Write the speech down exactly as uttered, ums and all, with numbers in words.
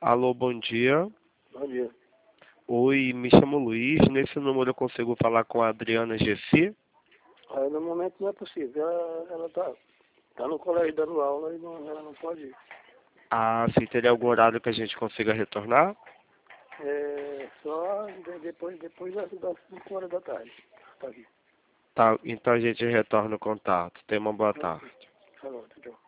Alô, bom dia. Bom dia. Oi, me chamo Luiz. Nesse número eu consigo falar com a Adriana Gessi? Ah, no momento não é possível. Ela, ela tá, tá no colégio dando aula e não, ela não pode ir. Ah, sim, teria algum horário que a gente consiga retornar? É só de- depois, depois das, das cinco horas da tarde. Tá aqui. Tá, então a gente retorna o contato. Tenha uma boa tarde. Falou, tchau.